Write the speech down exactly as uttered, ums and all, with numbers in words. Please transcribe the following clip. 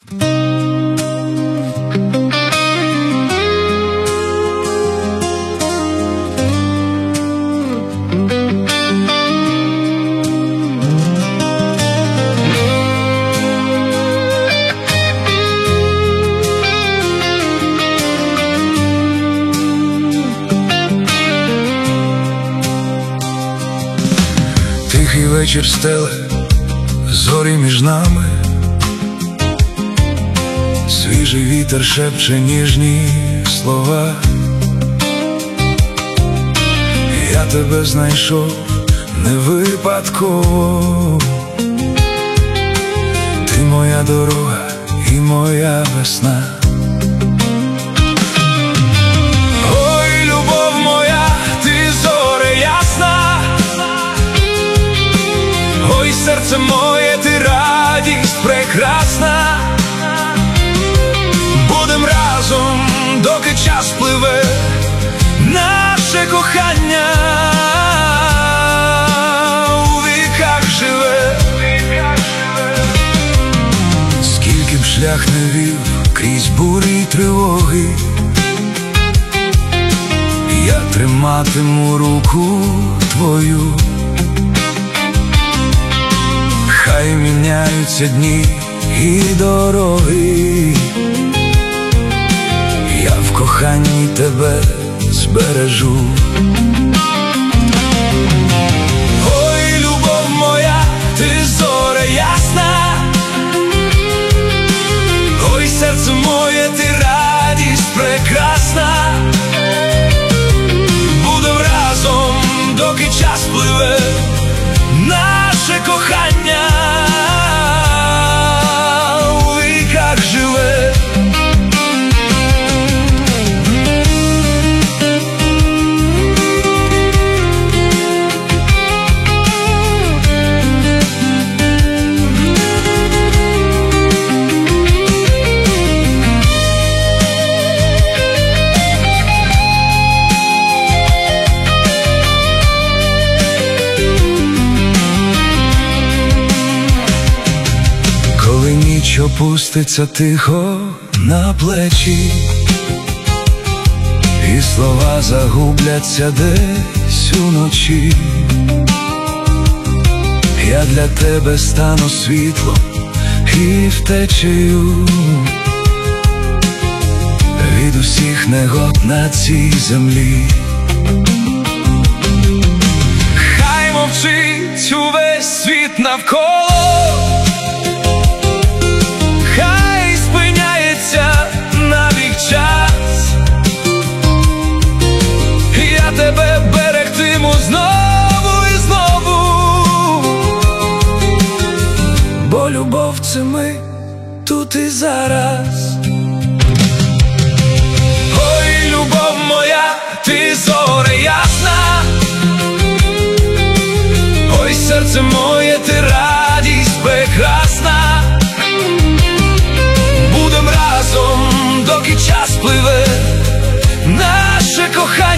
Тихий вечір стеле зорі між нами, свіжий вітер шепче ніжні слова. Я тебе знайшов не випадково, ти моя дорога і моя весна. Ой, любов моя, ти зоре ясна, ой, серце моє, ти радість прекрасна. Будем разом, доки час пливе, наше кохання у віках живе. Скільки б шлях не вів крізь бурі й тривоги, я триматиму руку твою. Хай міняються дні і дороги, я в коханні тебе збережу. Ой, любов моя, ти зоре ясна, ой, серце моє, ти радість прекрасна. Будем разом, доки час пливе, наше кохання у віках живе. Коли ніч опуститься тихо на плечі, і слова загубляться десь уночі, я для тебе стану світлом і втечею від усіх негод на цій землі. Хай мовчить увесь світ навколо, хай спиняється навік час, я тебе берегтиму знову і знову, бо любов — це ми тут і зараз. Ой, любов моя, ти зоре ясна, ой, серце моє, ти радість прекрасна. Будем разом, доки час пливе, наше кохання